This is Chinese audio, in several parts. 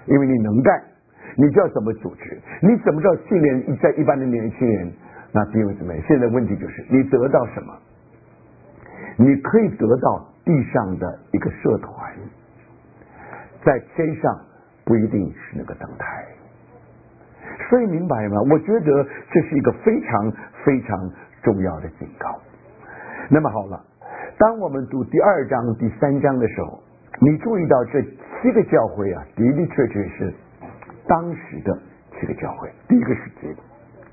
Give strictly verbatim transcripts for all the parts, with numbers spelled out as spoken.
因为你能干，你知道怎么组织，你怎么知道训练在一般的年轻人？那弟兄姊妹，现在问题就是你得到什么？你可以得到地上的一个社团，在天上不一定是那个灯台。所以明白吗？我觉得这是一个非常非常重要的警告。那么好了，当我们读第二章第三章的时候，你注意到这七个教会啊，的的确确是当时的七个教会。第一个是这个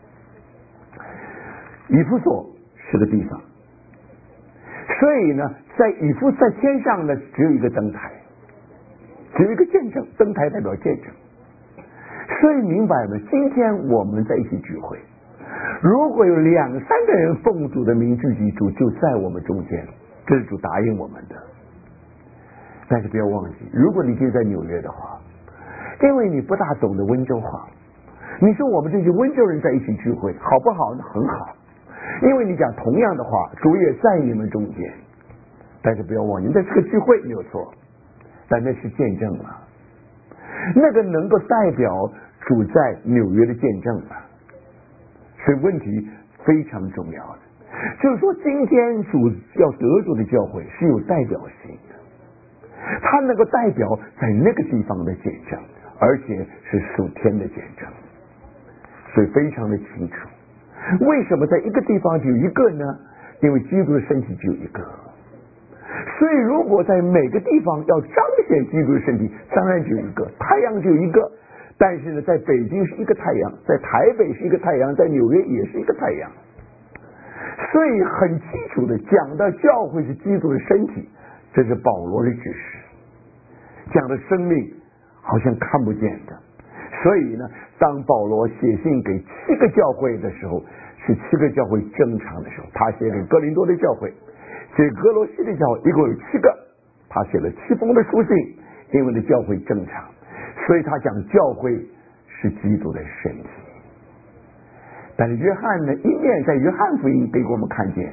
以弗所是个地方，所以呢，在以弗在天上呢，只有一个灯台，只有一个见证，灯台代表见证。所以明白吗？今天我们在一起聚会，如果有两三个人奉主的名聚集，主就在我们中间，这是主答应我们的。但是不要忘记，如果你今天在纽约的话，因为你不大懂得温州话，你说我们这些温州人在一起聚会好不好？那很好，因为你讲同样的话，主也在你们中间。但是不要忘记，那是个聚会没有错，但那是见证啊，那个能够代表主在纽约的见证啊。所以问题非常重要的，就是说今天主要得主的教会是有代表性的，它能够代表在那个地方的见证，而且是属天的见证。所以非常的清楚，为什么在一个地方只有一个呢？因为基督的身体只有一个。所以如果在每个地方要彰显基督的身体，当然只有一个，太阳只有一个。但是呢，在北京是一个太阳，在台北是一个太阳，在纽约也是一个太阳。所以很清楚的讲到教会是基督的身体，这是保罗的指示。讲的生命好像看不见的，所以呢，当保罗写信给七个教会的时候，是七个教会正常的时候。他写给哥林多的教会，写哥罗西的教会，一共有七个，他写了七封的书信，因为的教会正常。所以他讲教会是基督的身体。但是约翰呢，一面在约翰福音给我们看见，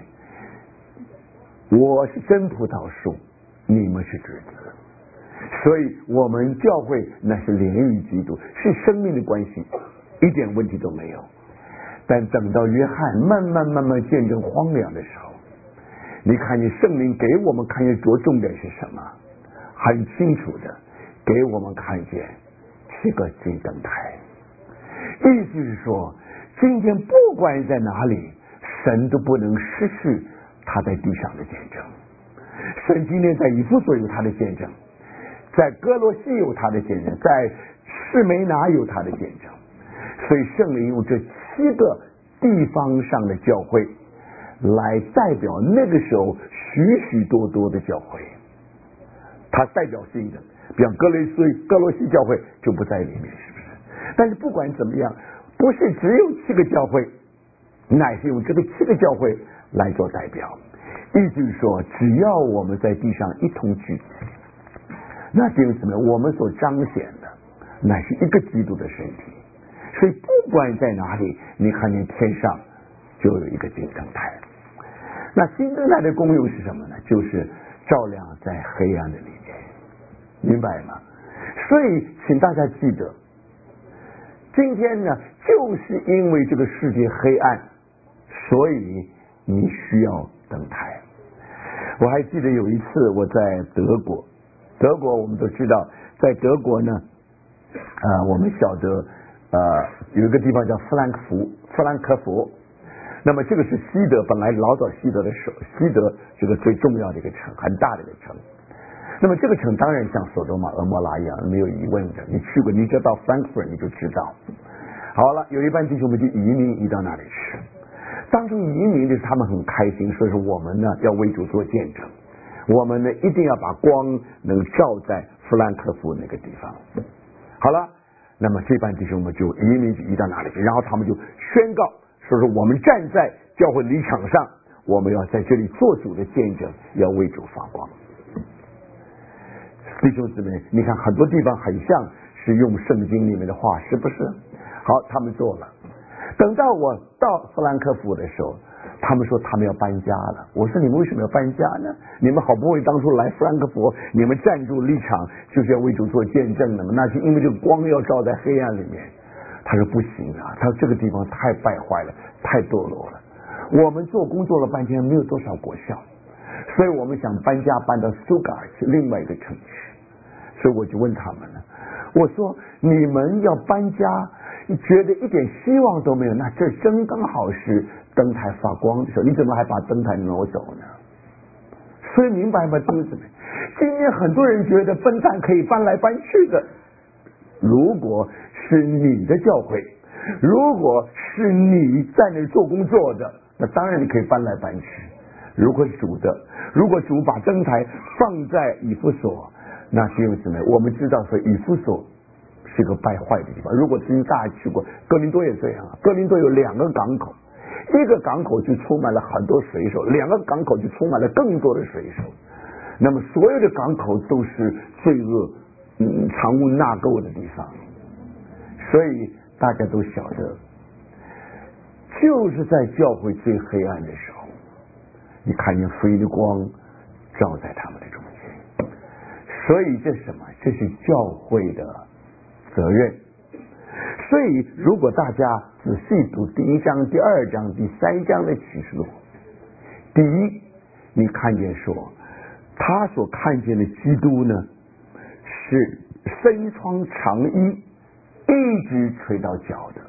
我是真葡萄树，你们是枝子。所以我们教会那是连于基督，是生命的关系，一点问题都没有。但等到约翰慢慢慢慢见证荒凉的时候，你看见圣灵给我们看见着重点是什么，很清楚的给我们看见七个金灯台。意思是说，今天不管在哪里，神都不能失去他在地上的见证。神今天在以弗所有他的见证，在哥罗西有他的见证，在士梅拿有他的见证。所以圣灵用这七个地方上的教会来代表那个时候许许多多的教会，它代表性的，比方哥罗西哥罗西教会就不在里面，是不是？但是不管怎么样，不是只有七个教会，乃是用这个七个教会来做代表。意思是说，只要我们在地上一同聚集，那弟兄姊妹，我们所彰显的乃是一个基督的身体。所以不管在哪里，你看见天上就有一个金灯台。那金灯台的功用是什么呢？就是照亮在黑暗的里面，明白吗？所以请大家记得，今天呢，就是因为这个世界黑暗，所以你需要灯台。我还记得有一次我在德国，德国我们都知道，在德国呢，呃，我们晓得呃有一个地方叫弗兰克福，弗兰克福。那么这个是西德，本来老早西德的首，西德这个最重要的一个城，很大的一个城。那么这个城当然像索多玛、俄摩拉一样，没有疑问的。你去过，你只要到 Frankfurt 你就知道。好了，有一班弟兄们就移民移到那里去。当初移民的时候，他们很开心，说是我们呢要为主做见证，我们呢一定要把光能照在弗兰克福那个地方。好了，那么这班弟兄们就移民就移到哪里去，然后他们就宣告说是我们站在教会礼场上，我们要在这里做主的见证，要为主发光。弟兄姊妹，你看很多地方很像是用圣经里面的话，是不是？好，他们做了。等到我到弗兰克福的时候， 他们说他们要搬家了。我说你们为什么要搬家呢？你们好不容易当初来弗兰克福，你们站住立场就是要为主做见证的嘛，那是因为这个光要照在黑暗里面。他说不行啊，他说这个地方太败坏了，太堕落了。我们做工作了半天没有多少果效，所以我们想搬家搬到苏格尔去另外一个城市。所以我就问他们了，我说你们要搬家，觉得一点希望都没有，那这正刚好是灯台发光的时候，你怎么还把灯台挪走呢？所以明白吗，弟兄姊妹？今天很多人觉得分散可以搬来搬去的，如果是你的教会，如果是你在那做工作的，那当然你可以搬来搬去。如果主的，如果主把灯台放在以弗所，那弟兄姊妹，我们知道说以弗所是个败坏的地方。如果曾经大家去过哥林多也这样，哥林多有两个港口，一个港口就充满了很多水手，两个港口就充满了更多的水手。那么所有的港口都是罪恶嗯藏污纳垢的地方，所以大家都晓得，就是在教会最黑暗的时候，你看见福音的光照在他们的中间。所以这是什么？这是教会的责任。所以如果大家仔细读第一章、第二章、第三章的启示录，第一，你看见说他所看见的基督呢，是身穿长衣，一直垂到脚的。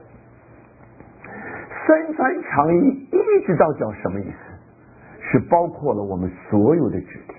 身穿长衣一直到脚什么意思？是包括了我们所有的肢体。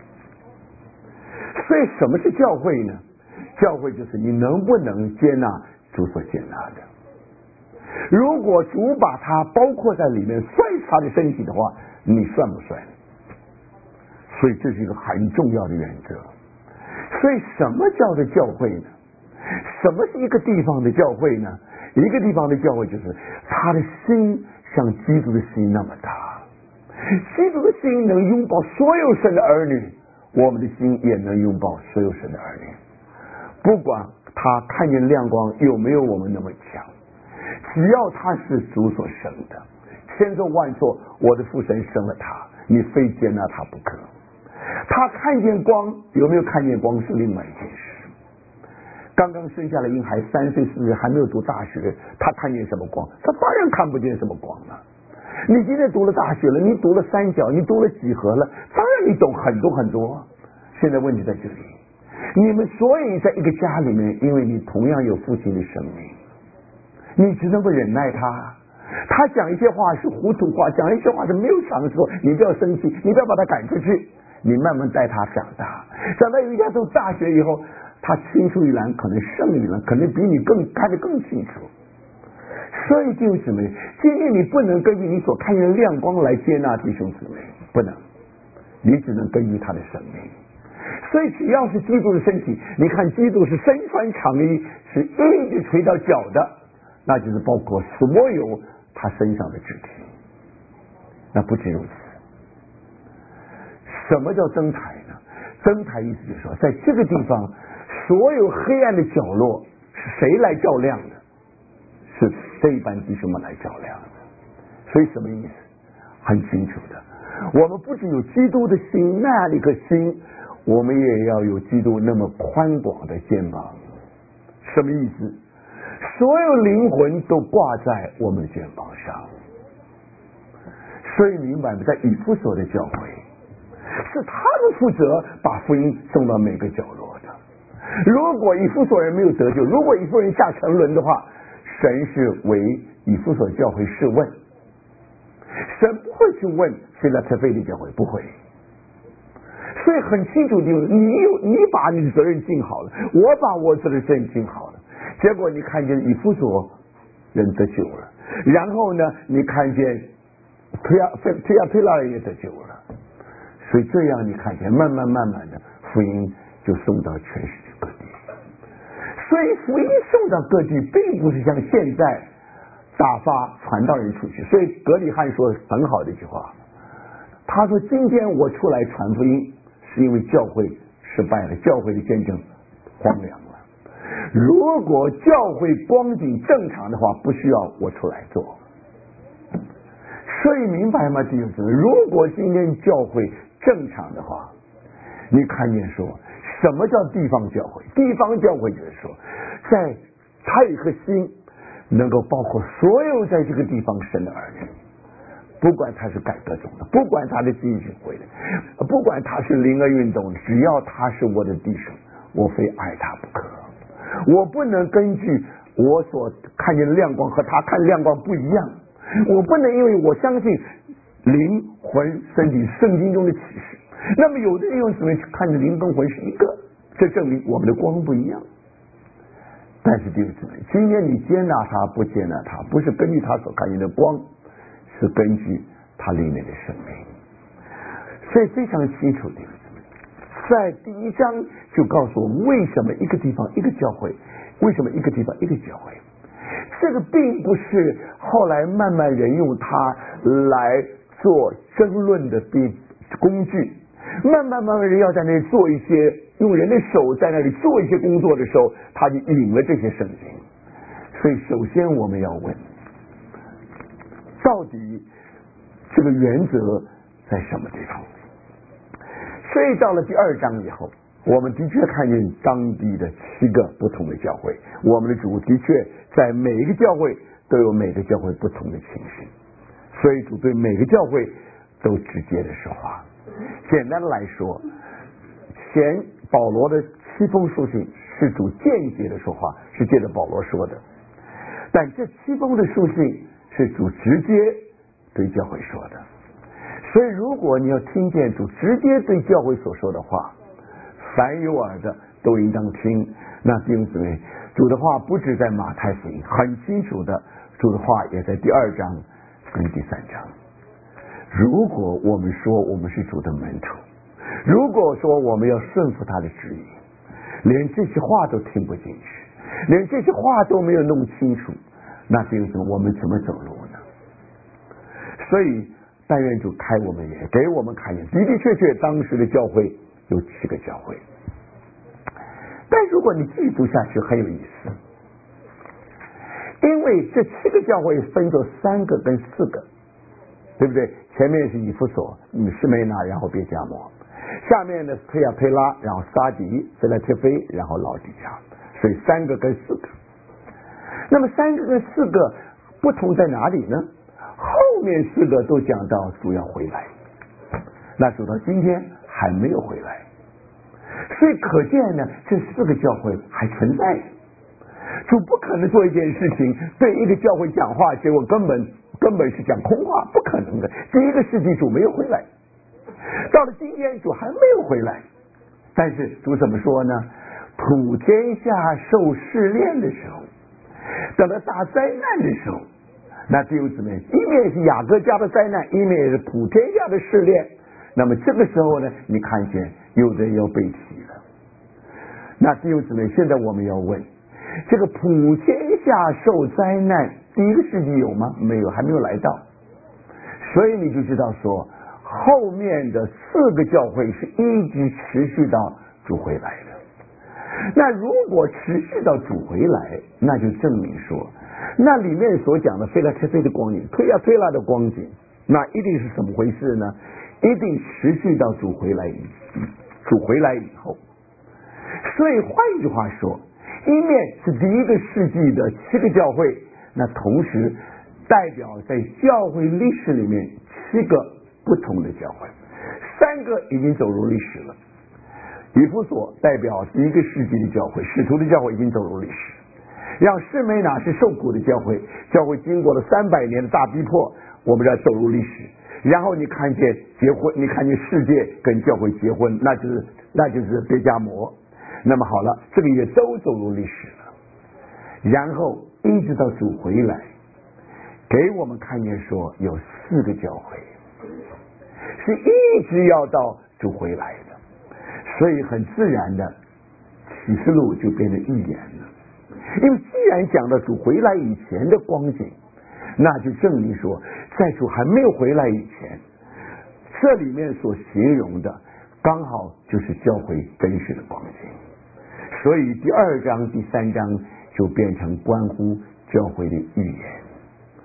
所以什么是教会呢？教会就是你能不能接纳主所接纳的。如果主把它包括在里面，算他的身体的话，你算不算？所以这是一个很重要的原则。所以什么叫做教会呢？什么是一个地方的教会呢？一个地方的教会就是他的心像基督的心那么大，基督的心能拥抱所有神的儿女，我们的心也能拥抱所有神的儿女。不管他看见亮光有没有我们那么强，只要他是主所生的，千错万错我的父神生了他，你非接纳他不可。他看见光有没有看见光是另外一件事。刚刚生下来婴孩三岁四岁还没有读大学，他看见什么光？他当然看不见什么光了。你今天读了大学了，你读了三角，你读了几何了，当然你懂很多很多。现在问题在这里，你们所以在一个家里面，因为你同样有父亲的生命，你只能够忍耐他。他讲一些话是糊涂话，讲一些话是没有常识，你不要生气，你不要把他赶出去，你慢慢带他长大。长到有一天读大学以后，他青出于蓝，可能胜于蓝，可能比你更看得更清楚。所以弟兄姊妹，今天你不能根据你所看见的亮光来接纳弟兄姊妹，不能，你只能根据他的生命。所以只要是基督的身体，你看基督是身穿长衣，是一直垂到脚的，那就是包括所有他身上的肢体。那不止如此。什么叫灯台呢？灯台意思就是说，在这个地方所有黑暗的角落是谁来照亮的？是这一班弟兄们来照亮的。所以什么意思？很清楚的，我们不只有基督的心那样的一颗心，我们也要有基督那么宽广的肩膀。什么意思？所有灵魂都挂在我们的肩膀上。所以明白吗？在以弗所的教会，是他们负责把福音送到每个角落的。如果以弗所人没有得救，如果以弗所人下沉沦的话，神是为以弗所教会试问，神不会去问菲拉特菲的教会，不会。所以很清楚的，你有你把你的责任尽好了，我把我责任尽好了，结果你看见以弗所人得救了，然后呢，你看见推亚推亚推拉人也得救了，所以这样你看见慢慢慢慢的福音就送到全世界各地。所以福音送到各地，并不是像现在打发传道人出去。所以格里汉说很好的一句话，他说今天我出来传福音是因为教会失败了，教会的见证荒凉了。如果教会光景正常的话，不需要我出来做。 所以明白吗？弟兄姊妹，如果今天教会正常的话，你看见说什么叫地方教会？地方教会就是说，在它有一颗心，能够包括所有在这个地方生的儿女，不管他是改革中的，不管他是进行会的，不管他是灵恩运动的，只要他是我的弟兄，我非爱他不可。我不能根据我所看见的亮光和他看亮光不一样，我不能因为我相信灵魂身体圣经中的启示，那么有的人用姊妹看着灵跟魂是一个，这证明我们的光不一样。但是弟兄姊妹，今天你接纳他不接纳他，不是根据他所看见的光，是根据他里面的生命。所以非常清楚，弟兄姊妹，在第一章就告诉我们为什么一个地方一个教会，为什么一个地方一个教会。这个并不是后来慢慢人用它来做争论的工具，慢慢慢慢人要在那里做一些用人的手在那里做一些工作的时候，他就引了这些圣经。所以首先我们要问，到底这个原则在什么地方？所以到了第二章以后，我们的确看见当地的七个不同的教会，我们的主的确在每一个教会都有每个教会不同的情形，所以主对每个教会都直接的说话。简单的来说，前保罗的七封书信是主间接的说话，是借着保罗说的，但这七封的书信是主直接对教会说的。所以如果你要听见主直接对教会所说的话，凡有耳的都应当听。那弟兄姊妹，主的话不止在马太福音，很清楚的，主的话也在第二章跟第三章。如果我们说我们是主的门徒，如果说我们要顺服他的旨意，连这些话都听不进去，连这些话都没有弄清楚，那弟兄姊妹，我们怎么走路呢？所以但愿主开我们眼，给我们看见，的的确确当时的教会有七个教会。但如果你继续读下去很有意思，因为这七个教会分作三个跟四个，对不对？前面是以弗所、嗯，士梅拿，然后别迦摩；下面的推亚推拉，然后撒迪、腓拉铁菲，然后老底嘉。所以三个跟四个。那么三个跟四个不同在哪里呢？后面四个都讲到主要回来，那主到今天还没有回来，所以可见呢，这四个教会还存在。主不可能做一件事情对一个教会讲话，结果根本根本是讲空话，不可能的。第一个世纪主没有回来，到了今天主还没有回来，但是主怎么说呢？普天下受试炼的时候，等到大灾难的时候，那弟兄姊妹，一面是雅各家的灾难，一面也是普天下的试炼。那么这个时候呢，你看见有的人要被提了。那弟兄姊妹，现在我们要问，这个普天下受灾难，第一个世纪有吗？没有，还没有来到。所以你就知道说，后面的四个教会是一直持续到主回来的。那如果持续到主回来，那就证明说，那里面所讲的腓拉铁菲的光景，推亚推拉的光景，那一定是怎么回事呢？一定持续到主回来以主回来以后。所以换一句话说，一面是第一个世纪的七个教会，那同时代表在教会历史里面七个不同的教会，三个已经走入历史了。以弗所代表第一个世纪的教会，使徒的教会已经走入历史。让士梅拿是受苦的教会，教会经过了三百年的大逼迫，我们要走入历史。然后你看见结婚，你看见世界跟教会结婚，那就是那就是别迦摩。那么好了，这个也都走入历史了。然后一直到主回来，给我们看见说有四个教会是一直要到主回来的。所以很自然的，启示录就变成预言了。因为既然讲到主回来以前的光景，那就证明说，在主还没有回来以前，这里面所形容的刚好就是教会真实的光景。所以第二章第三章就变成关乎教会的预言。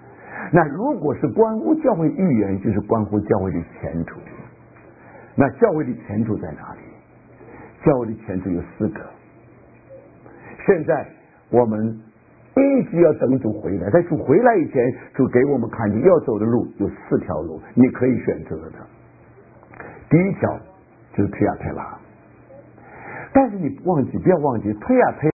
那如果是关乎教会预言，就是关乎教会的前途。那教会的前途在哪里？教会的前途有四个。现在我们一直要等主回来，在主回来以前，主给我们看见要走的路有四条路，你可以选择的。第一条就是推呀推拉，但是你忘记不要忘记推呀推